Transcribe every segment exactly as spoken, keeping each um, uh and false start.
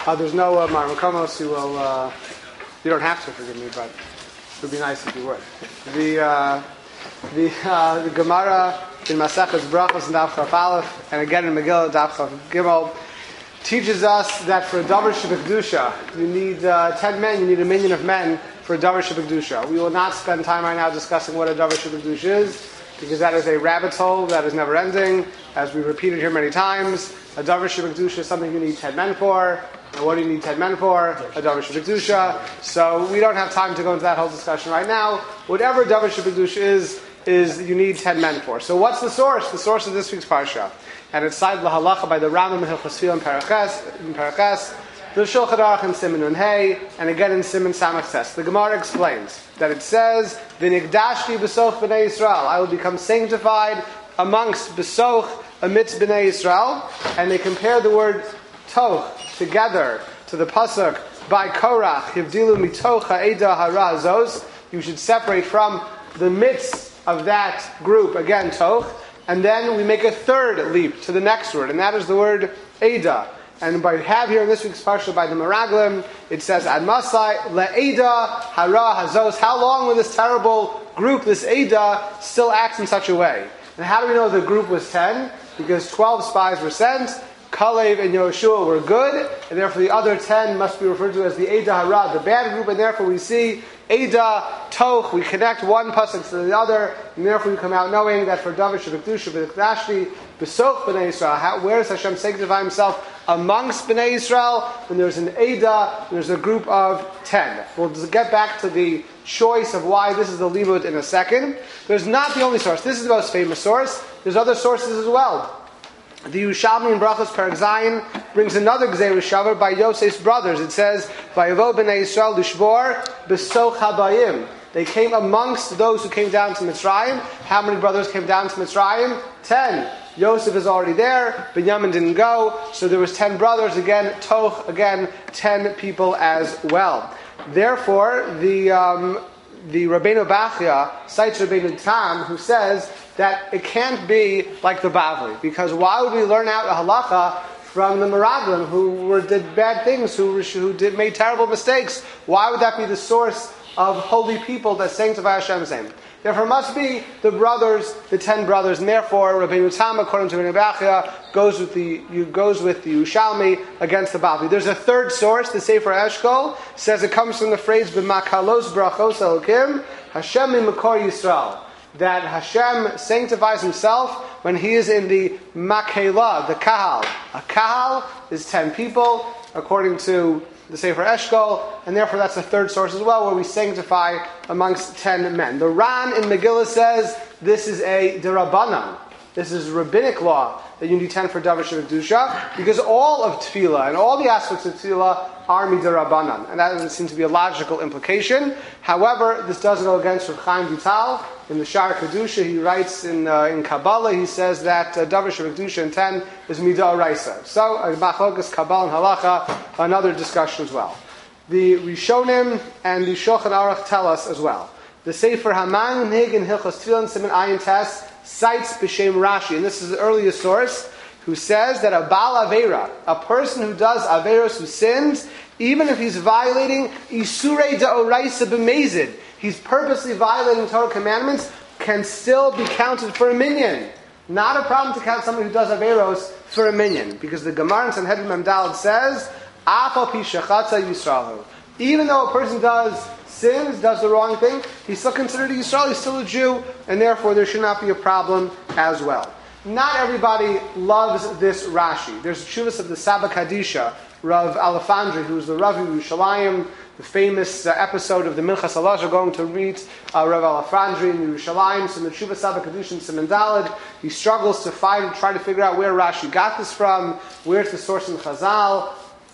Uh, there's no uh, Marmakomos who will, uh, you don't have to forgive me, but it would be nice if you would. The uh, the, uh, the Gemara in Masechus Brachos and Daf Chaf Aleph, and again in Megillah Daf Chaf Gimel, teaches us that for a Davar Shebekdusha, you need uh, ten men, you need a million of men for a Davar Shebekdusha. We will not spend time right now discussing what a Davar Shebekdusha is, because that is a rabbit hole that is never ending. As we've repeated here many times, a Davar Shebekdusha is something you need ten men for. And what do you need ten men for? A Davar Shebekdusha. So we don't have time to go into that whole discussion right now. Whatever Davar Shebekdusha is, is you need ten men for. So what's the source? The source of this week's parsha. And it's cited l'halacha by the Rambam in Hilchos Tefillah in Paraches, the Shulchan Aruch in Siman Nun Hey, and again in Siman Samach Tes. The Gemara explains that it says, "V'nigdashti b'soch b'nei Yisrael." I will become sanctified amongst b'soch amidst b'nei Yisrael, and they compare the word toch together to the pasuk by Korach, "Hivdilu mitoch ha'eda hara zos." You should separate from the midst of that group, again toch. And then we make a third leap to the next word, and that is the word Eda. And by have here in this week's parsha by the Meraglim, it says Ad Masai le'Eda hara hazos. How long will this terrible group, this Eda, still act in such a way? And how do we know the group was ten? Because twelve spies were sent. Kalev and Yoshua were good, and therefore the other ten must be referred to as the Eda Hara, the bad group, and therefore we see Eda, Toch, we connect one pasuk to the other, and therefore we come out knowing that for Davar Shebekdusha, V'nigdashti b'soch b'nei Yisrael, how, where does Hashem sanctify Himself? Amongst b'nei Yisrael, when there's an Eda, there's a group of ten. We'll get back to the choice of why this is the limud in a second. There's not the only source. This is the most famous source. There's other sources as well. The Yerushalmi in Brachos Perek Zayin brings another Gzeirah Shavar by Yosef's brothers. It says, "Vayavo b'nei Yisrael lishbor b'soch habayim." They came amongst those who came down to Mitzrayim. How many brothers came down to Mitzrayim? Ten. Yosef is already there. Binyamin didn't go, so there was ten brothers. Again, Toch. Again, ten people as well. Therefore, the um, the Rabbeinu Bachya cites Rabbeinu Tam, who says that it can't be like the Bavli, because why would we learn out a halacha from the Meraglim who were, did bad things, who, who did made terrible mistakes? Why would that be the source of holy people that sanctify Hashem's name? Therefore, it must be the brothers, the ten brothers, and therefore Rabbeinu Tam, according to Rabbeinu Bachya, goes with the goes with the Yerushalmi against the Bavli. There's a third source. The Sefer Eshkol says it comes from the phrase "B'makalos brachos elokim Hashem mimakor Yisrael." That Hashem sanctifies Himself when He is in the Makela, the Kahal. A Kahal is ten people, according to the Sefer Eshkol, and therefore that's the third source as well, where we sanctify amongst ten men. The Ran in Megillah says this is a Derabanan. This is rabbinic law that you need ten for Davar Shebekdusha, because all of Tefillah and all the aspects of Tefillah are midirabanan, and that doesn't seem to be a logical implication. However, this doesn't go against Rav Chaim Vital in the Shar Kedusha. He writes in uh, in Kabbalah. He says that uh, Davar Shebekdusha in ten is midah oraisa. So uh, Machlokas Kabbalah and Halacha, another discussion as well. The Rishonim and the Shulchan Aruch tell us as well. The Sefer Haman Nig in Hilchos Tefillah Siman Ayin Tes cites B'Shem Rashi, and this is the earliest source, who says that a Baal Aveira, a person who does Averos, who sins, even if he's violating Isurei Da'oraisa B'Mezid, he's purposely violating Torah commandments, can still be counted for a minyan. Not a problem to count someone who does Averos for a minyan, because the Gemara in Sanhedrin Memdalad says, Afal Pi Shechatza Yisraelu. Even though a person does sins, does the wrong thing, he's still considered a Yisrael, he's still a Jew, and therefore there should not be a problem as well. Not everybody loves this Rashi. There's Shuvas of the Saba Kadisha, Rav Alefandri, who's the Rav Yerushalayim, the famous uh, episode of the Minchas Elazar going to read uh, Rav Alefandri in Yerushalayim. So in the Shuvas Saba Kadisha in Siman Daled, he struggles to find, try to figure out where Rashi got this from, where's the source in Chazal,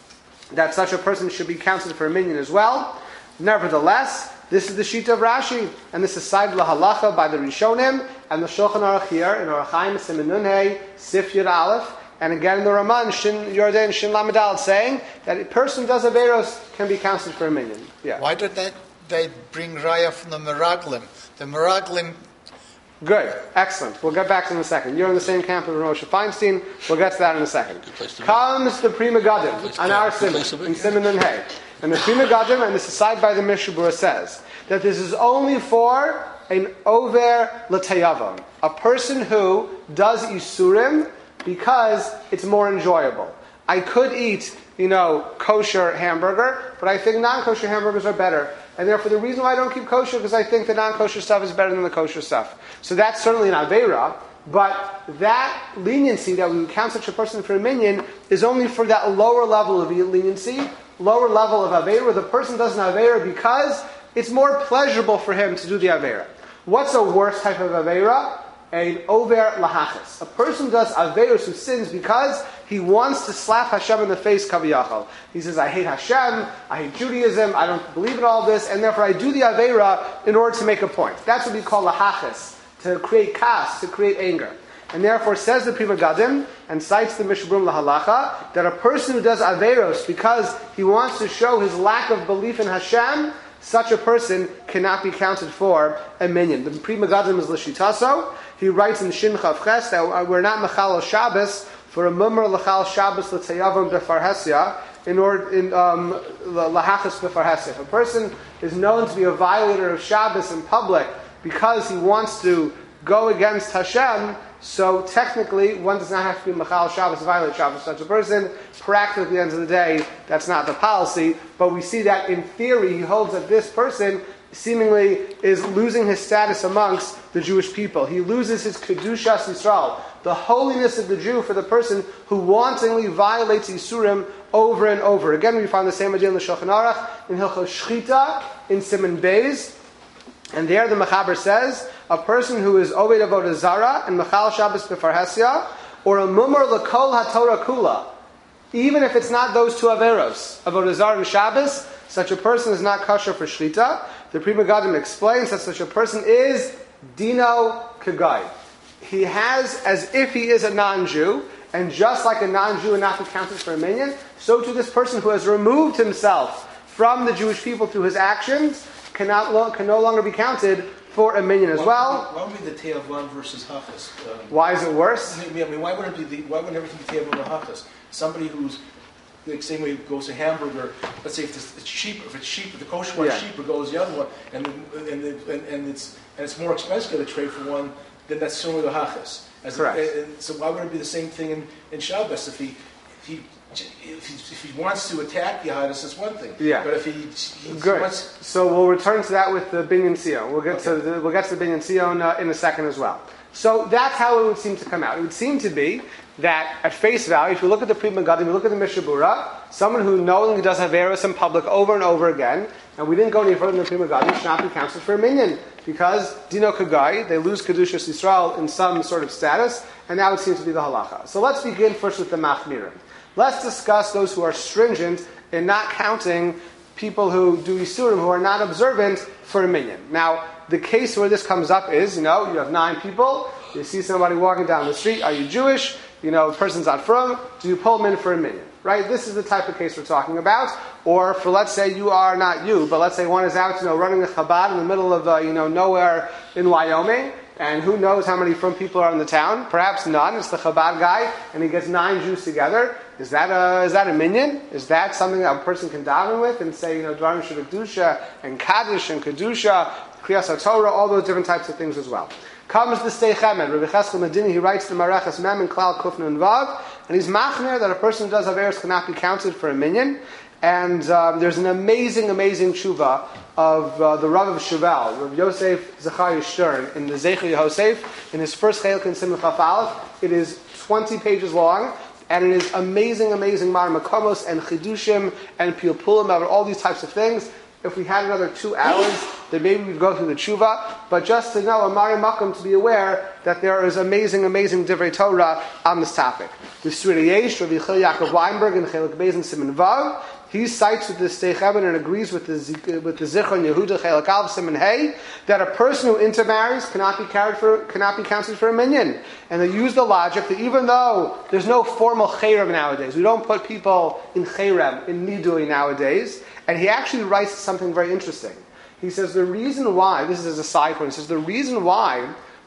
that such a person should be counted for a minyan as well. Nevertheless, this is the Shita of Rashi, and this is cited lahalacha by the Rishonim and the Shulchan Aruch here in Orach Chaim Siman Nun Hey Sif Yud Aleph, and again in the Raman Shin Yordan Shin Lamed Aleph, saying that a person who does Averos can be counted for a minyan. Yeah. Why did they, they bring Raya from the Meraglim? The Meraglim Good. Excellent. We'll get back to it in a second. You're in the same camp with Moshe Feinstein. We'll get to that in a second. Comes the Pri Megadim on our Simon, in Simon and Hay. And the Pri Megadim, and this is cited by the Mishnah Berurah, says that this is only for an over l'tayavam, a person who does isurim because it's more enjoyable. I could eat, you know, kosher hamburger, but I think non-kosher hamburgers are better. And therefore the reason why I don't keep kosher because I think the non-kosher stuff is better than the kosher stuff. So that's certainly an aveira, but that leniency that we would count such a person for a minion is only for that lower level of leniency, lower level of aveira. The person does an aveira because it's more pleasurable for him to do the aveira. What's a worse type of aveira? An over lahachis. A person does averos who sins because he wants to slap Hashem in the face, kaviyachal. He says, I hate Hashem, I hate Judaism, I don't believe in all this, and therefore I do the aveira in order to make a point. That's what we call lahachis, to create kas, to create anger. And therefore says the Pri Megadim, and cites the Mishnah Berurah lahalacha, that a person who does averos because he wants to show his lack of belief in Hashem, such a person cannot be counted for a minion. The Pri Megadim is l'shitaso. He writes in Shin Chav Ches that we're not mechal Shabbos for a mummer l'chal Shabbos l'tzayavam befarhesia in order in um, lahachas befarhesia. If a person is known to be a violator of Shabbos in public because he wants to go against Hashem, so technically one does not have to be mechal Shabbos to violate Shabbos. Such a person, practically at the end of the day, that's not the policy. But we see that in theory, he holds that this person seemingly is losing his status amongst the Jewish people. He loses his Kedushas Yisrael, the holiness of the Jew for the person who wantonly violates Yisurim over and over. Again, we find the same idea in the Shulchan Aruch, in Hilchos Shchita, in Siman Beis. And there the Mechaber says, a person who is Oved Avodah Zara and Mechal Shabbos Befarhesia, or a Mumar L'Kol HaTorah Kula, even if it's not those two Averos, Avodah Zara and Shabbos, such a person is not kosher for Shlita. The Pri Megadim explains that such a person is Dino Kagai. He has, as if he is a non-Jew, and just like a non-Jew and not be counted for a minion, so to this person who has removed himself from the Jewish people through his actions, cannot lo- can no longer be counted for a minion as why well. Would, why would be the Te'avon versus Hachas? Um, why is it worse? I mean, I mean, why wouldn't it be the, why wouldn't everything be Te'avon or Hachas? Somebody who's the same way it goes to hamburger. Let's say if it's cheap, if it's cheap, if the kosher one's yeah. cheaper, goes the other one, and and the, and, and it's and it's more expensive to get a trade for one. Then that's similar to Hachas. As Correct. A, and so why would it be the same thing in, in Shabbos? If he if he if he, if he wants to attack Yahadis, that's one thing. Yeah. But if he, he Good. wants, so we'll return to that with the Binyan Sion. We'll get okay. to the, we'll get to the Binyan Sion uh, in a second as well. So that's how it would seem to come out. It would seem to be that at face value, if you look at the Pri Megadim, you look at the Mishnah Berurah, someone who knowingly does Haveros in public over and over again, and we didn't go any further than the Pri Megadim, should not be counted for a minion, because Dino Kagai, they lose Kedushas Yisrael in some sort of status, and that would seem to be the halacha. So let's begin first with the Machmirim. Let's discuss those who are stringent in not counting people who do Yisurim, who are not observant, for a minion. Now, the case where this comes up is, you know, you have nine people, you see somebody walking down the street, are you Jewish? You know, the person's not from, do you pull them in for a minion? Right? This is the type of case we're talking about. Or for, let's say, you are not you, but let's say one is out, you know, running a Chabad in the middle of, uh, you know, nowhere in Wyoming, and who knows how many from people are in the town? Perhaps none. It's the Chabad guy, and he gets nine Jews together. Is that a, is that a minion? Is that something that a person can daven with and say, you know, Dvarim Shebekdusha, and Kaddish, and Kedusha, Kriyas HaTorah, all those different types of things as well. Comes the Stei Chemed. Rabbi Cheskel Medini, he writes the Mareches Mem in Klal Kufna and Vav, and he's machmer that a person who does Averos cannot be counted for a minion. And um, there's an amazing, amazing tshuva of uh, the Rav of Shevel, Rav Yosef Zachariah Stern, in the Zecher Yosef, in his first Chelik in Simon Chaf Aleph. It is twenty pages long, and it is amazing, amazing Mar Makomos and Chidushim and Pilpulim about all these types of things. If we had another two hours, then maybe we'd go through the tshuva. But just to know, Amari Makom, to be aware that there is amazing, amazing Divrei Torah on this topic. The Sri Yesh, Rabbi Chil Yaakov Weinberg, and Chelik Beis and Simon Vav, he cites with the Stei Chemed and agrees with the with the Zichron Yehuda Chelik Aleph Simon Hey that a person who intermarries cannot be carried for cannot be counted for a minion. And they use the logic that even though there's no formal cherem nowadays, we don't put people in cherem in nidui nowadays. And he actually writes something very interesting. He says the reason why, this is as a side point, he says the reason why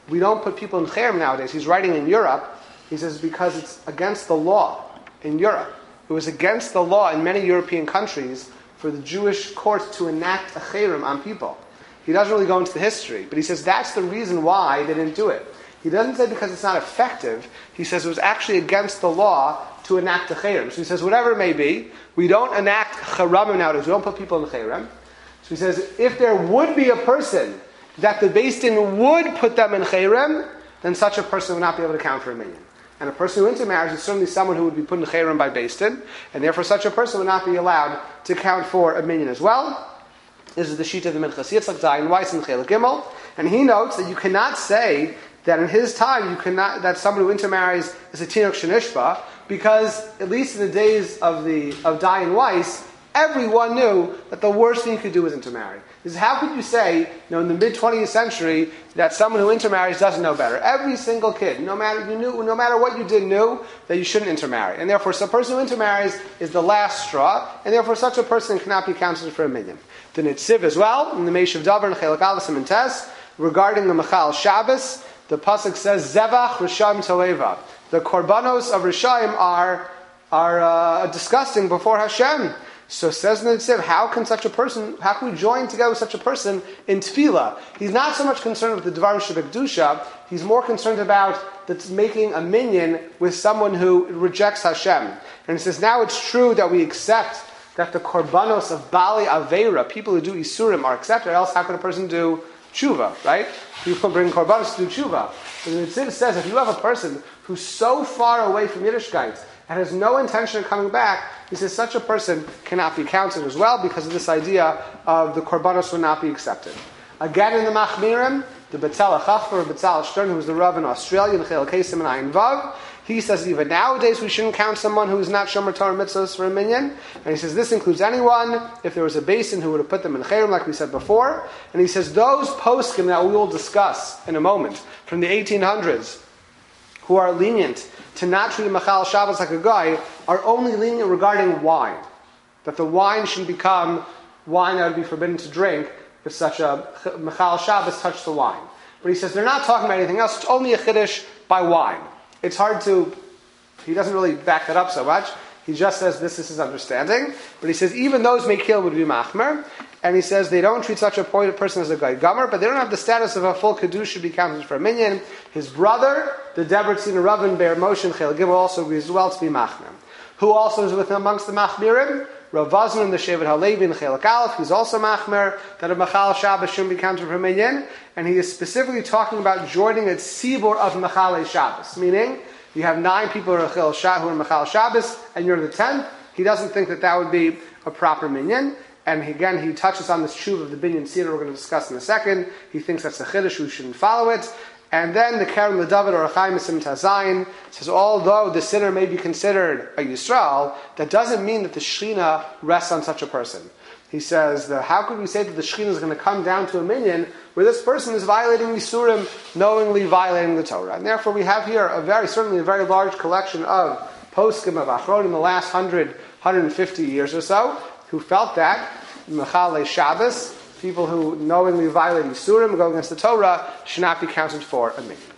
we don't put people in cherem nowadays. He's writing in Europe. He says because it's against the law in Europe. It was against the law in many European countries for the Jewish courts to enact a cherem on people. He doesn't really go into the history, but he says that's the reason why they didn't do it. He doesn't say because it's not effective. He says it was actually against the law to enact a cherem. So he says whatever it may be, we don't enact cherem nowadays. We don't put people in cherem. So he says if there would be a person that the Beis Din would put them in cherem, then such a person would not be able to count for a minyan. And a person who intermarries is certainly someone who would be put in cherem by Beis Din, and therefore such a person would not be allowed to count for a minyan as well. This is the sheet of the Minchas Yitzchak Zayin Weiss and Chelik Gimel, and he notes that you cannot say that in his time you cannot that someone who intermarries is a tinok shenishba, because at least in the days of the of Dayan Weiss, everyone knew that the worst thing you could do was intermarry. Is how could you say, you know, in the mid twentieth century that someone who intermarries doesn't know better? Every single kid, no matter you knew, no matter what you did, knew that you shouldn't intermarry, and therefore, some person who intermarries is the last straw, and therefore, such a person cannot be counted for a minyan. The Nitziv as well in the Meishav Davar and Chelik Aleph and Tes regarding the Mechal Shabbos, the pasuk says Zevach Rishayim Toeva. The korbanos of Rishayim are are uh, disgusting before Hashem. So says the Nitziv, how can such a person, how can we join together with such a person in tefillah? He's not so much concerned with the Dvarim Shebekdusha, he's more concerned about the, making a minyan with someone who rejects Hashem. And he says, now it's true that we accept that the korbanos of Bali Aveira, people who do Isurim, are accepted, else how can a person do tshuva, right? People bring korbanos to do tshuva. And the Nitziv says, if you have a person who's so far away from Yiddishkeit, and has no intention of coming back, he says such a person cannot be counted as well because of this idea of the korbanos will not be accepted. Again in the Machmirim, the Betzalel Chachma or Betzalel Stern, who was the Rav in Australia, in Chelik Kesim and Ayin Vav, he says even nowadays we shouldn't count someone who is not Shomer Torah Mitzvahs for a minyan. And he says this includes anyone, if there was a basin who would have put them in cherem like we said before. And he says those poskim that we will discuss in a moment, from the eighteen hundreds, who are lenient to not treat a Mechal Shabbos like a guy, are only lenient regarding wine. That the wine shouldn't become wine that would be forbidden to drink if such a Mechal Shabbos touched the wine. But he says they're not talking about anything else, it's only a Chiddush by wine. It's hard to, he doesn't really back that up so much. He just says this is his understanding. But he says even those Mekil would be Machmer. And he says they don't treat such a person as a guy Gomer, but they don't have the status of a full Kiddush should be counted for a minyan. His brother, the Debretzin Ravin Be'er Moshe and Chel Gimel, also agrees as well to be Machmer. Who also is with him amongst the Machmirim? Rav Vazman, the Shevet HaLevi and Chelik Aleph, he's also Machmer, that a Mechal Shabbos shouldn't be counted for a minyan. And he is specifically talking about joining a tzibur of Mechal Shabbos, meaning you have nine people who are Mechal Shabbos, and you're the tenth. He doesn't think that that would be a proper minyan. And again, he touches on this tshuva of the binyan seder we're going to discuss in a second. He thinks that's a chiddush, we shouldn't follow it. And then the Keren LeDavid or Achaim Misim Tazayin says, although the sinner may be considered a Yisrael, that doesn't mean that the Shechina rests on such a person. He says, that how could we say that the Shechina is going to come down to a minyan where this person is violating Yisurim, knowingly violating the Torah? And therefore we have here a very, certainly a very large collection of poskim of Achron in the last one hundred, one hundred fifty years or so, who felt that Mechal Shabbos, people who knowingly violate Yisurim, go against the Torah, should not be counted for a minyan.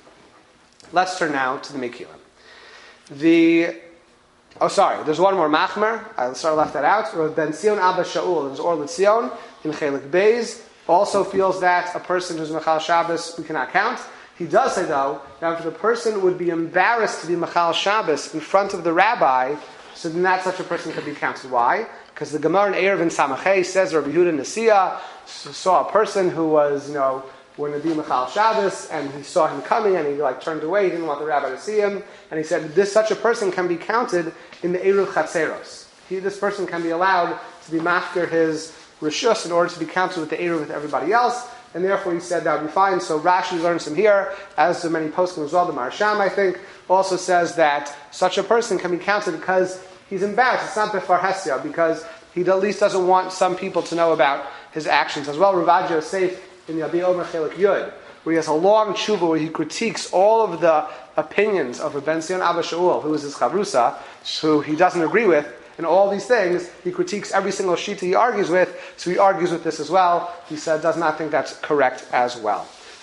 Let's turn now to the Mekilim. The oh, sorry, there's one more Machmer. I sorry, left that out. Ben Zion Abba Shaul, there's Or L'Tzion in Chelik Beis, also feels that a person who's Mechal Shabbos we cannot count. He does say though that if the person would be embarrassed to be Mechal Shabbos in front of the rabbi, so then that such a person could be counted. Why? Because the Gemara in Erev in Samachay says Rabbi Yehuda Nasiya saw a person who was, you know, when to be Mechal Shabbos, and he saw him coming, and he like turned away. He didn't want the rabbi to see him, and he said, "This such a person can be counted in the Erev Chatzeros. He, this person can be allowed to be mafker his rishus in order to be counted with the Erev with everybody else." And therefore, he said that would be fine. So Rashi learns from here, as do many poskim as well. The Marasham, I think, also says that such a person can be counted because he's embarrassed. It's not befar Hesya, because he at least doesn't want some people to know about his actions. As well, Ravad Yosef in the Abi Omer Chelik Yud, where he has a long tshuva where he critiques all of the opinions of Ben Zion Abba Shaul, who is his chavrusa, who he doesn't agree with, and all these things, he critiques every single shita he argues with, so he argues with this as well. He said, does not think that's correct as well.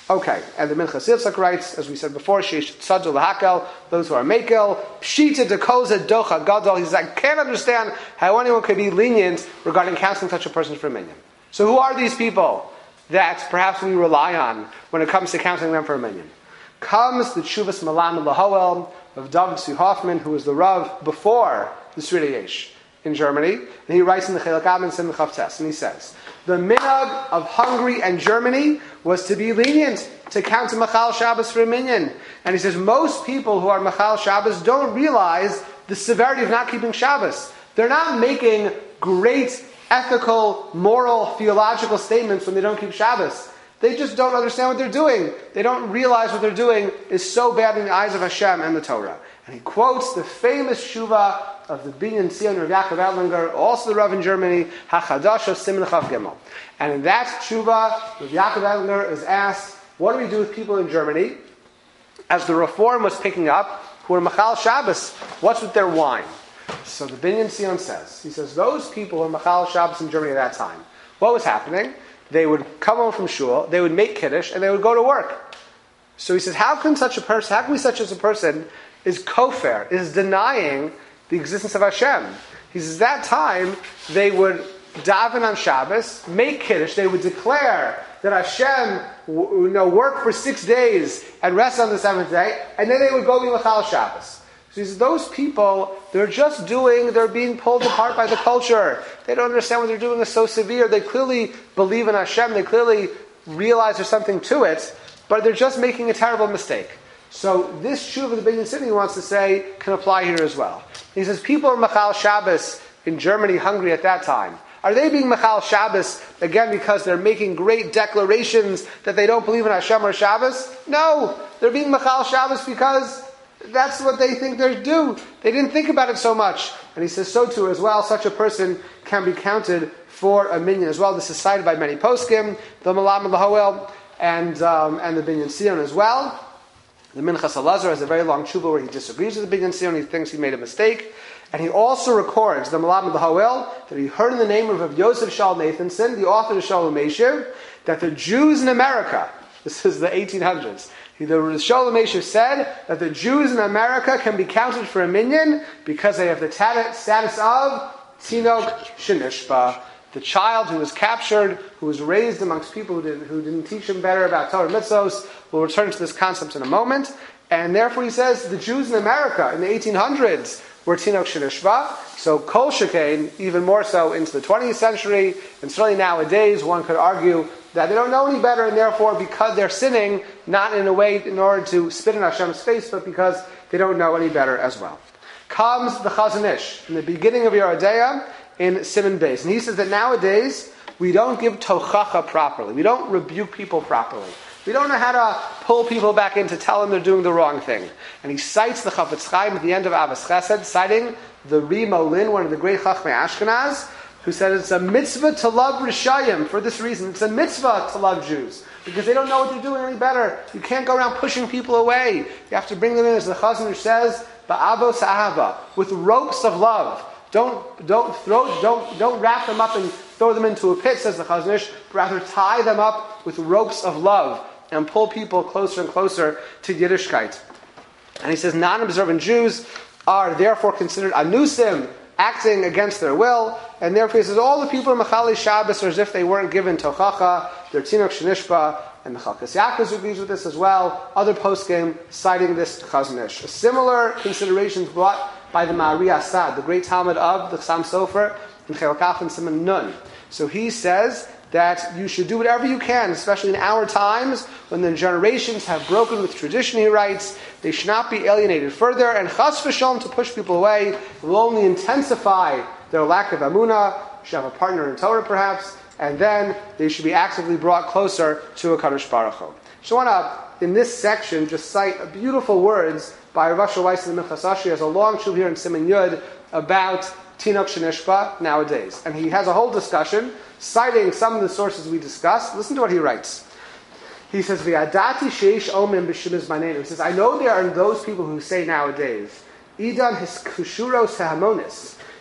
Okay, and the Minchas Yitzchak writes, as we said before, Sheish Tzadu Lahakel, those who are Mekel, Pshita Dekoza Docha Gadol. He says, I can't understand how anyone could be lenient regarding counseling such a person for a minion. So who are these people that perhaps we rely on when it comes to counseling them for a minion? Comes the Tshuvas Malam Lahoel of David Tzvi Hoffman, who was the Rav before the Sridei Yesh in Germany, and he writes in the Chelak Am and Simon Chavtes, and he says, the minhag of Hungary and Germany was to be lenient to count to Machal Shabbos for a minyan. And he says most people who are Machal Shabbos don't realize the severity of not keeping Shabbos. They're not making great ethical, moral, theological statements when they don't keep Shabbos. They just don't understand what they're doing. They don't realize what they're doing is so bad in the eyes of Hashem and the Torah. And he quotes the famous Shuvah of the Binyan Sion Rav Yaakov Adlinger, also the Rav in Germany, HaChadash of Siman Chav Gimel. And in that Shuvah, Rav Yaakov Adlinger is asked, what do we do with people in Germany? As the Reform was picking up, who are Machal Shabbos, what's with their wine? So the Binyan Sion says, he says, those people who are Machal Shabbos in Germany at that time, what was happening? They would come home from shul, they would make Kiddush, and they would go to work. So he says, how can such a person, how can we such as a person is kofar, is denying the existence of Hashem? He says, that time, they would daven on Shabbos, make Kiddush, they would declare that Hashem you know, worked for six days and rest on the seventh day, and then they would go be Machal Shabbos. So he says, those people, they're just doing, they're being pulled apart by the culture. They don't understand what they're doing is so severe. They clearly believe in Hashem, they clearly realize there's something to it, but they're just making a terrible mistake. So this Shuv of the Binyan City wants to say can apply here as well. He says, people are Machal Shabbos in Germany, Hungary at that time. Are they being Machal Shabbos, again, because they're making great declarations that they don't believe in Hashem or Shabbos? No! They're being Machal Shabbos because that's what they think they're due. They didn't think about it so much. And he says, so too as well, such a person can be counted for a minyan as well. This is cited by many poskim, the Malam and the Hoel, and, um, and the Binyan Sion as well. The Minchas Elazar has a very long tshuva where he disagrees with the Binyan Sion. He thinks he made a mistake. And he also records, the Malam and the Hoel, that he heard in the name of Rav Yosef Shaul Nathanson, the author of Shalom Meshiv, that the Jews in America, this is the eighteen hundreds, the Shalom Meshiv said that the Jews in America can be counted for a minyan because they have the status of Tinok Shenishba, the child who was captured, who was raised amongst people who didn't, who didn't teach him better about Torah mitzvos. We'll return to this concept in a moment. And therefore he says the Jews in America in the eighteen hundreds were Tinok Shenishba. So Kol Shekain, even more so into the twentieth century, and certainly nowadays one could argue that they don't know any better, and therefore because they're sinning, not in a way in order to spit in Hashem's face, but because they don't know any better as well. Comes the Chazon Ish in the beginning of Yoreh De'ah in Siman Beis, and he says that nowadays we don't give tochacha properly. We don't rebuke people properly. We don't know how to pull people back in to tell them they're doing the wrong thing. And he cites the Chafetz Chaim at the end of Avos Chesed, citing the Ri Molin, one of the great Chachmei Ashkenaz, who said it's a mitzvah to love Rishayim. For this reason, it's a mitzvah to love Jews, because they don't know what they're doing any better. You can't go around pushing people away. You have to bring them in, as the Chazon Ish says, ba'avos ahava, with ropes of love. Don't don't throw don't don't wrap them up and throw them into a pit, says the Chazon Ish, but rather tie them up with ropes of love and pull people closer and closer to Yiddishkeit. And he says non-observant Jews are therefore considered anusim, acting against their will, and therefore he says all the people in Machali Shabbos are as if they weren't given tochacha, they're Tinok Shenishba, and the Chalkas Yaakov agrees with this as well. Other poskim citing this Chazon Ish. A similar considerations brought by the Ma'ari Asad, the great Talmud of the Chassam Sofer, in Chelak Aleph and Siman Nun. So he says that you should do whatever you can, especially in our times, when the generations have broken with tradition, he writes, they should not be alienated further, and chas v'shalom to push people away will only intensify their lack of amunah, should have a partner in Torah perhaps, and then they should be actively brought closer to a Kadosh Baruch Hu. So I want to, in this section, just cite beautiful words by Rav Asher Weiss in the Minchas Ashri, has a long shul here in Siman Yud about Tinok Shenishba nowadays. And he has a whole discussion citing some of the sources we discussed. Listen to what he writes. He says, V'yadati sheish omim b'shimiz b'neinim. He says, I know there are those people who say nowadays, Idan his kushuros hamonis.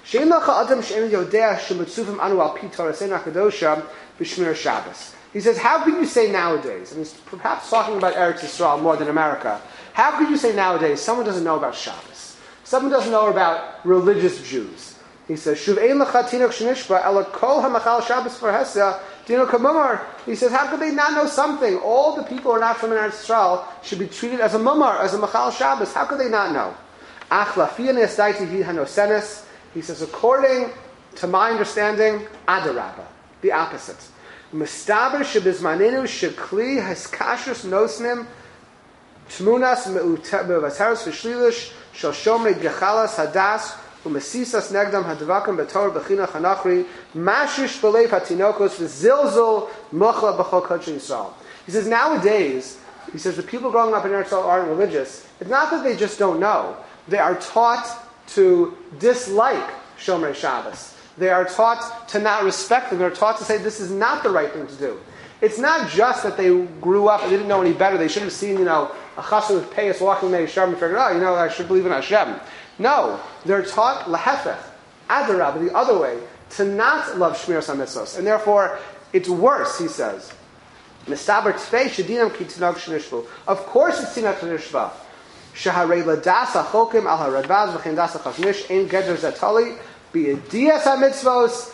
She'en lacha adam she'en yodea shemitzuvim anu al pi Toraseinu HaKadosha b'shmir Shabbos. He says, how could you say nowadays, and he's perhaps talking about Eretz Yisrael more than America, how could you say nowadays someone doesn't know about Shabbos? Someone doesn't know about religious Jews. He says, Shuv ein lecha tinok shenishba ela kol hamachal Shabbos v'hesya dino kamumar. He says, how could they not know something? All the people who are not from Eretz Yisrael should be treated as a mumar, as a machal Shabbos. How could they not know? Ach lafiyan esdaiti hi hanosenes. He says, according to my understanding, adarabba, the opposite. Mistaber shebizmanenu shekli haskashrus nosnim tmunas me'uvateros v'shlilush shel shomrei gechalas hadas u'mesisas negdam hadvakim b'tor b'china chanachri mashish b'leiv hatinokos v'zilzul muchla b'chol kodshei Yisrael. He says, nowadays, he says, the people growing up in Eretz Yisrael aren't religious. It's not that they just don't know. They are taught to dislike Shomrei Shabbos. They are taught to not respect them. They're taught to say this is not the right thing to do. It's not just that they grew up and they didn't know any better. They should have seen, you know, a chassid with payas walking in Hashem and figured, oh, you know, I should believe in Hashem. No, they're taught lahefech, adarab, the other way, to not love shmiras hamitzvos, and therefore it's worse. He says, mistaber tfei shedinam ki tinok shenishvu. Of course, it's tinok shenishva. Shaharei ladas hachokim al haradbaz v'chein das hachashmish ein geder zetali. He says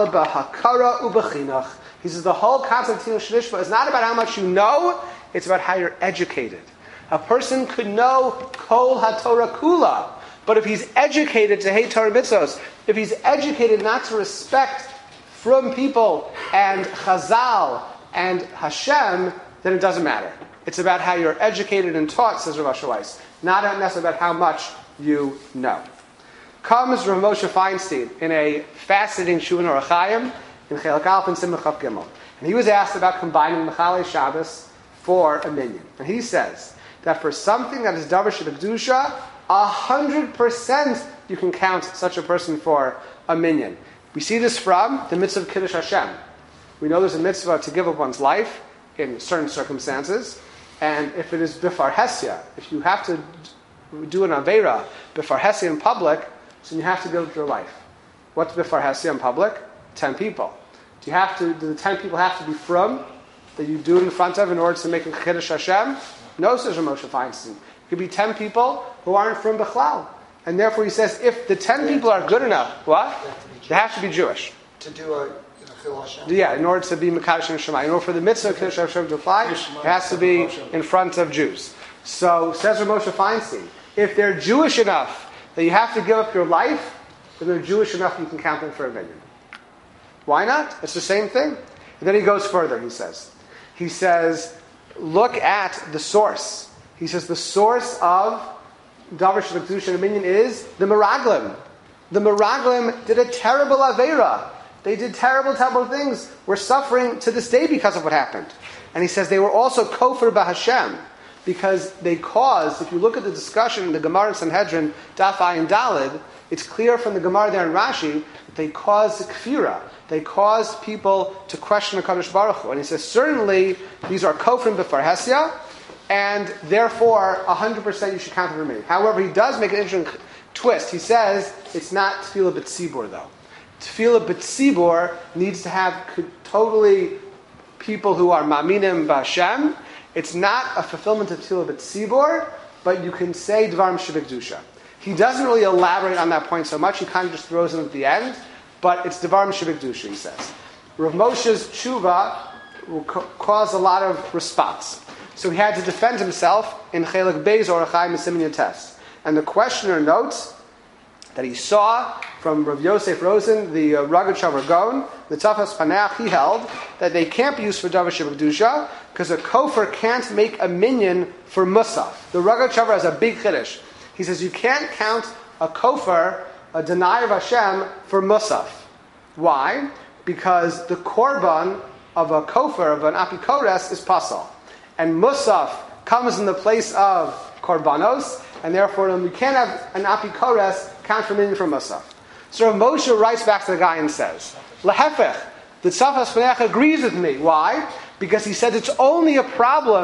the whole concept of Tinok Shenishva is not about how much you know, it's about how you're educated. A person could know Kol HaTorah Kula, but if he's educated to hate Torah mitzvos, if he's educated not to respect from people and Chazal and Hashem, then it doesn't matter. It's about how you're educated and taught, says Rav Asher Weiss, not necessarily about how much you know. Comes Rav Moshe Feinstein in a fascinating Shuvah Orach Chaim in Chelek Aleph and Simcha Chaf Gimel. And he was asked about combining Mechalei Shabbos for a minyan. And he says that for something that is Davar Shebekdusha, a hundred percent you can count such a person for a minyan. We see this from the mitzvah of Kiddush Hashem. We know there's a mitzvah to give up one's life in certain circumstances. And if it is Bifar Hesya, if you have to do an Aveira, Bifar Hesya in public, so you have to give up your life. What's Bifar Hesya in public? Ten people. Do you have to? Do the ten people have to be from that you do it in front of in order to make a Kiddush Hashem? No, says Rav Moshe Feinstein. It could be ten people who aren't from Bechlal, and therefore he says if the ten people are good enough, what? They have to be Jewish. To do a Chil Hashem. Yeah, in order to be Mekadosh and Shema. In order for the mitzvah of Kiddush Hashem to apply, it has to be in front of Jews. So says Rav Moshe Feinstein, if they're Jewish enough that you have to give up your life, then they're Jewish enough you can count them for a minyan. Why not? It's the same thing. And then he goes further, he says. He says, look at the source. He says the source of Davar Shebekdusha and a minyan is the Meraglim. The Meraglim did a terrible Aveira. They did terrible, terrible things. We're suffering to this day because of what happened. And he says they were also Kofar B'Hashem. Because they caused, if you look at the discussion in the Gemara in Sanhedrin, Daf Ayin Daled, it's clear from the Gemara there in Rashi that they caused kfira. They caused people to question the Kadosh Baruch Hu. And he says, certainly, these are kofrim b'far hesya, and therefore, one hundred percent you should count them for me. However, he does make an interesting twist. He says, it's not tefillah b'tzibur, though. Tefillah b'tzibur needs to have totally people who are ma'aminim b'Hashem. It's not a fulfillment of Tefillah B'tzibur, but you can say Dvarim Shebekdusha. He doesn't really elaborate on that point so much. He kind of just throws it at the end, but it's Dvarim Shebekdusha, he says. Rav Moshe's tshuva will ca- cause a lot of response. So he had to defend himself in Chelek Beis Orach Chaim and Siman Yates. And the questioner notes that he saw from Rav Yosef Rosen, the uh, Ragat Shavar Gaon, the Tafas Paneach, he held that they can't be used for Davar Shebekdusha because a kofar can't make a minyan for Musaf. The Ragat Shavar has a big chiddush. He says you can't count a kofar, a denier of Hashem, for Musaf. Why? Because the korban of a kofar, of an apikores, is pasal. And Musaf comes in the place of korbanos, and therefore we can't have an apikores count for minyan for Musaf. So Rav Moshe writes back to the guy and says, Lehefech, the Tzafas Paneach agrees with me. Why? Because he said it's only a problem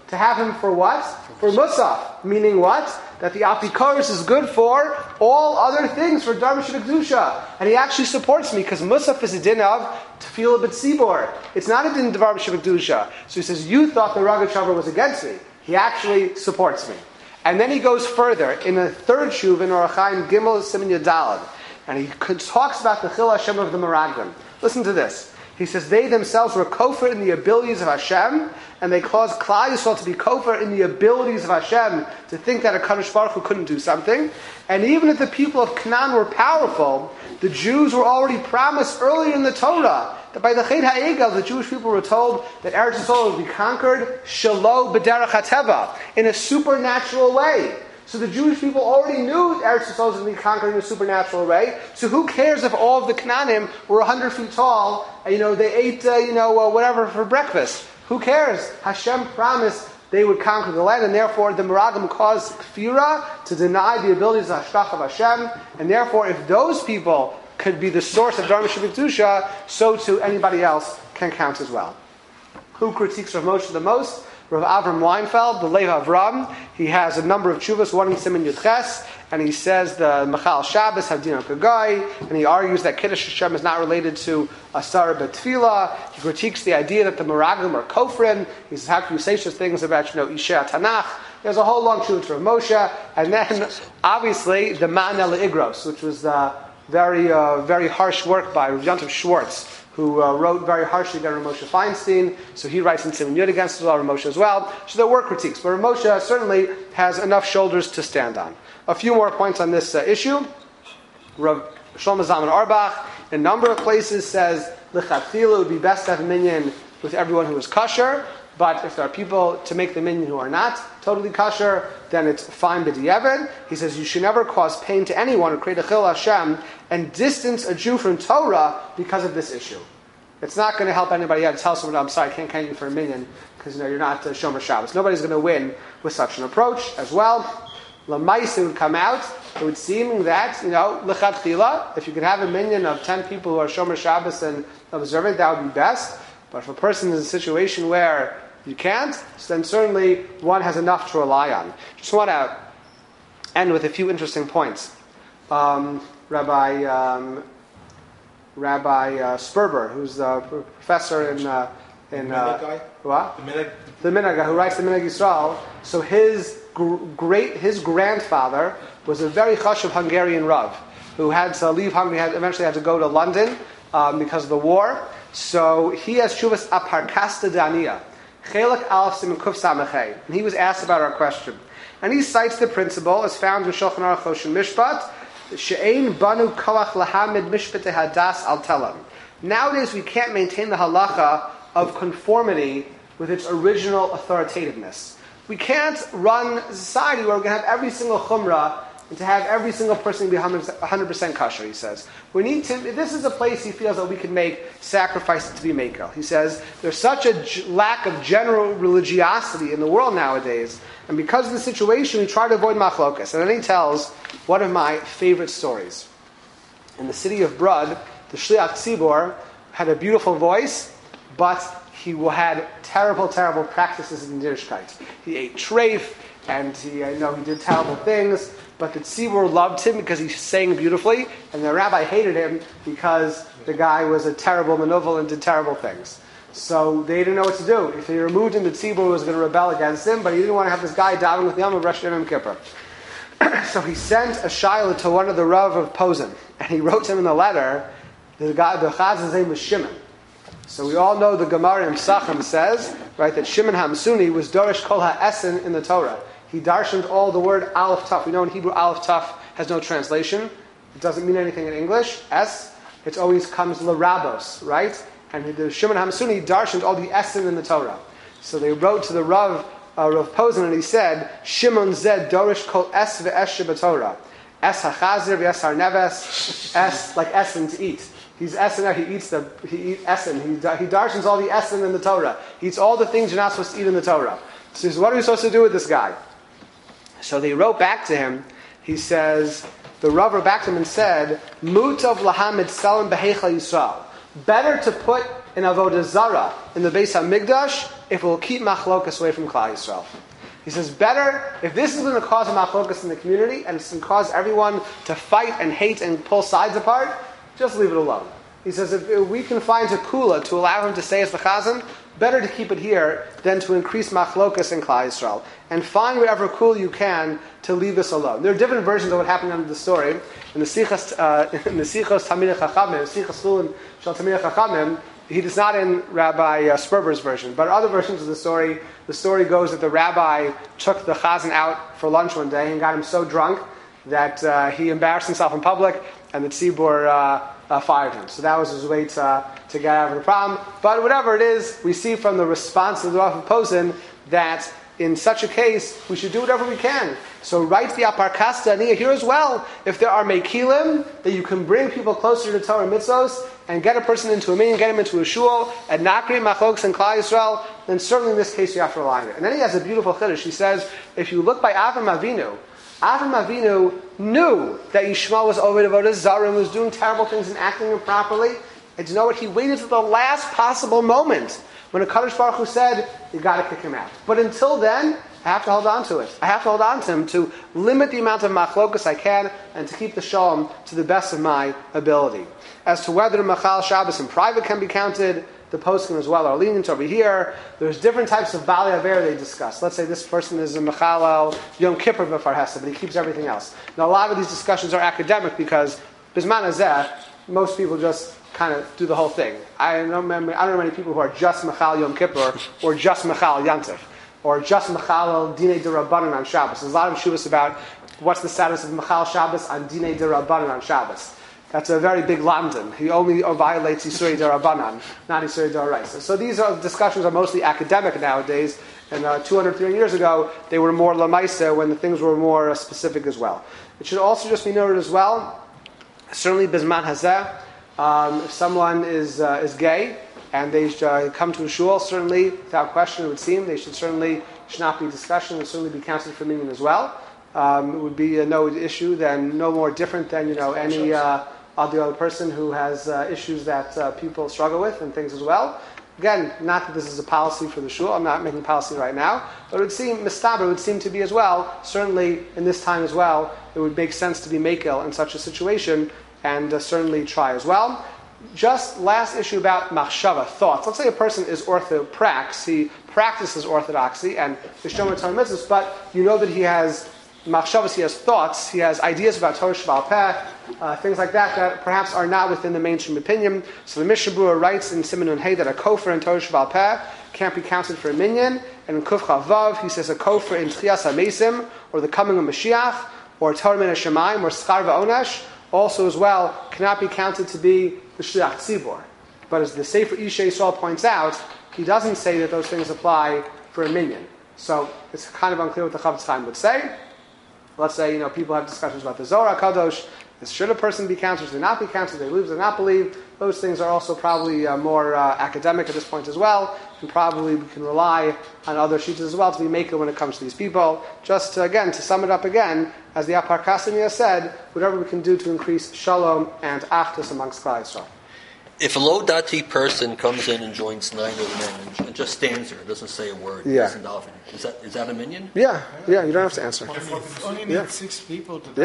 to have him for what? For Musaf. Meaning what? That the Apikoros is good for all other things, for Darmish Kedusha. And he actually supports me, because Musaf is a din of Tefillah B'tzibor. It's not a din of Darmish Kedusha. So he says, you thought the Raga Shavar was against me. He actually supports me. And then he goes further, in the third shuv, in Orach Chaim Gimel Siman Yadalad. And he talks about the Chil Hashem of the Meraglim. Listen to this. He says they themselves were kofar in the abilities of Hashem, and they caused Klal Yisrael to be kofar in the abilities of Hashem, to think that a Kadosh Baruch Hu couldn't do something. And even if the people of Canaan were powerful, the Jews were already promised earlier in the Torah that by the Chet HaEgel, the Jewish people were told that Eretz Yisrael would be conquered shelo b'derech hateva, in a supernatural way. So the Jewish people already knew Eretz Yisrael was going to be conquered in a supernatural way. So who cares if all of the Canaanim were one hundred feet tall, and, you know, they ate, uh, you know, uh, whatever for breakfast? Who cares? Hashem promised they would conquer the land, and therefore the Meraglim caused Kfira to deny the abilities of Hashkach of Hashem, and therefore if those people could be the source of Darmish Kedusha, so too anybody else can count as well. Who critiques Rav Moshe the most? Rav Avram Weinfeld, the Lev Avram. He has a number of tshuvas, one in Siman Yudches, and he says the Machal Shabbos have Dina Kagai, and he argues that Kiddush Hashem is not related to Asara B'Tfila. He critiques the idea that the Meraglim are Kofrin. He says, how can you say such things about, you know, Isheh Tanakh? There's a whole long tshuva to Rav Moshe, and then obviously the Ma'aneh Le'Igros, which was the very, uh, very harsh work by Rav Yontif Schwartz, who uh, wrote very harshly against Rav Moshe Feinstein. So he writes in Siman Yud against Rav Moshe as well. So there were critiques, but Rav Moshe certainly has enough shoulders to stand on. A few more points on this uh, issue. Rav Shlomo Zalman Auerbach, in a number of places, says l'chatchila would be best to have a minyan with everyone who is kosher. But if there are people to make the minyan who are not totally kosher, then it's fine b'di'evid. He says you should never cause pain to anyone or create a chil Hashem and distance a Jew from Torah because of this issue. It's not going to help anybody out to tell someone, I'm sorry, I can't count you for a minyan because, you know, you're not uh, Shomer Shabbos. Nobody's going to win with such an approach as well. L'maisa would come out. It would seem that, you know, l'chatchila, if you could have a minyan of ten people who are Shomer Shabbos and observant, that would be best. But if a person is in a situation where you can't, so then certainly one has enough to rely on. Just want to end with a few interesting points. Um, Rabbi um, Rabbi uh, Sperber, who's a professor in uh, in uh, what? The Minhag, the Minhag guy who writes the Minhag Yisrael. So his gr- great his grandfather was a very chashuv Hungarian Rav who had to leave Hungary. Had eventually had to go to London um, because of the war. So he has shuvas aparkasta dania. And he was asked about our question. And he cites the principle as found in Shulchan Aruch Choshen Mishpat, She'ein banu koach lahamid mishpatei hadas al telam. Nowadays we can't maintain the halacha of conformity with its original authoritativeness. We can't run a society where we're going to have every single chumrah and to have every single person be one hundred percent kosher, he says. We need to, this is a place he feels that we can make sacrifices to be makel. He says, there's such a g- lack of general religiosity in the world nowadays, and because of the situation, we try to avoid machlokas. And then he tells one of my favorite stories. In the city of Brud, the Shliach Tzibor had a beautiful voice, but he had terrible, terrible practices in Yiddishkeit. He ate treif, and he, I know he did terrible things, but the tzibur loved him because he sang beautifully, and the rabbi hated him because the guy was a terrible manuvel and did terrible things. So they didn't know what to do. If he removed him, the tzibur was going to rebel against him, but he didn't want to have this guy davening with the Yom of Rosh Hashanah and Kippur. So he sent a shayla to one of the Rav of Posen, and he wrote him in the letter, the guy, the chaz's name was Shimon. So we all know the Gemara in Pesachim says, right, that Shimon HaMsuni was Dorish Kol HaEsen in the Torah. He darshaned all the word Aleph Taf. We know in Hebrew Aleph Taf has no translation. It doesn't mean anything in English. S, it always comes Larabos, right? And the Shimon HaMsuni darshaned all the Esen in the Torah. So they wrote to the Rav, uh, Rav Posen, and he said, Shimon Zed Dorish Kol Es Ve'esh Shebatorah. Es HaChazir V'es HaNeves. Es, like Esen to eat. He's Esen, he eats the, he eats Esen. He, he darshans all the Esen in the Torah. He eats all the things you're not supposed to eat in the Torah. So he says, what are we supposed to do with this guy? So they wrote back to him. He says, the Rav wrote back to him and said, Mutav lahamid salam beheichal Yisrael. Better to put an avodah zara in the Beis HaMikdash if it will keep machlokas away from Klal Yisrael. He says, better, if this is going to cause a machlokas in the community, and it's going to cause everyone to fight and hate and pull sides apart, just leave it alone. He says, if, if we can find a kula to allow him to stay as the chazan, better to keep it here than to increase machlokas in Klal Yisrael. And find whatever kula you can to leave this alone. There are different versions of what happened under the story. In the Sichos uh, in the Sichos Talmidei Chachamim, Sichos Chulin Shel Talmidei Chachamim, he is not in Rabbi uh, Sperber's version, but other versions of the story, the story goes that the rabbi took the chazan out for lunch one day and got him so drunk that uh, he embarrassed himself in public, and the tzibur uh, uh, fired him. So that was his way to, to get out of the problem. But whatever it is, we see from the response of the Rav of Posen that in such a case, we should do whatever we can. So write the Aparkas Aniyah here as well. If there are mekilim that you can bring people closer to Torah mitzvos and get a person into a minyan, get him into a shul, and not create machlokas and Klal Yisrael, then certainly in this case you have to rely on it. And then he has a beautiful chiddush. He says, if you look by Avram Avinu, Avram Avinu knew that Yishmael was over to Avodah Zarah and was doing terrible things and acting improperly. And you know what? He waited to the last possible moment when a Kadosh Baruch Hu said, you got to kick him out. But until then, I have to hold on to it. I have to hold on to him to limit the amount of machlokas I can and to keep the shalom to the best of my ability. As to whether Machal Shabbos in private can be counted, the poskim as well are lenient over here. There's different types of Bali Aver they discuss. Let's say this person is a Mechalel Yom Kippur B'Farhesa, but he keeps everything else. Now a lot of these discussions are academic because Bisman Hazeh, most people just kind of do the whole thing. I don't remember, I don't know many people who are just Mechal Yom Kippur or just Mechal Yantif or just Mechal Dinei D'Rabbanan on Shabbos. There's a lot of shuvas about what's the status of Mechal Shabbos on Dinei D'Rabbanan on Shabbos. That's a very big London. He only violates Yisuri D'Rabbanan, not Yisuri D'Oraisa. So these are, discussions are mostly academic nowadays, and uh, two hundred, three hundred years ago, they were more Lamaisa when the things were more uh, specific as well. It should also just be noted as well, certainly Bisman Hazeh, um, if someone is uh, is gay, and they uh, come to a shul, certainly, without question, it would seem, they should certainly, should not be discussion, and certainly be counseled for minyan as well. Um, it would be uh, no issue, then no more different than, you know, any uh, other person who has uh, issues that uh, people struggle with and things as well. Again, not that this is a policy for the shul, I'm not making policy right now, but it would seem, mistaber, it would seem to be as well, certainly in this time as well, it would make sense to be makel in such a situation, and uh, certainly try as well. Just last issue about machshava, thoughts. Let's say a person is orthoprax, he practices orthodoxy and the shomer Torah mitzvahs, but you know that he has machshavas, he has thoughts, he has ideas about Torah Sheba'al Peh, uh, things like that that perhaps are not within the mainstream opinion. So the Mishnah Berurah writes in Siman Nun Hey that a kofar in Torah Sheba'al Peh can't be counted for a minyan, and in Kuf Chavav he says a kofar in Tchias HaMesim, or the coming of Mashiach, or Torah Min HaShemayim, or Schar V'Onesh, also as well cannot be counted to be the Shliach Tzibor. But as the Sefer Isha Yisrael points out, he doesn't say that those things apply for a minyan. So it's kind of unclear what the Chavetz Chaim would say. Let's say, you know, people have discussions about the Zohar HaKadosh. Should a person be counted? Should they not be counted? They believe, they not believe. Those things are also probably uh, more uh, academic at this point as well. And probably we can rely on other sheets as well to be maker when it comes to these people. Just to, again, to sum it up again, as the Aparkas Aniyah said, whatever we can do to increase shalom and achdus amongst Klal Yisrael. If a low dati person comes in and joins nine of the men and just stands there, doesn't say a word, yeah. doesn't daven, is that is that a minyan? Yeah, yeah, you don't have to answer. Only need yeah. six people to Yeah.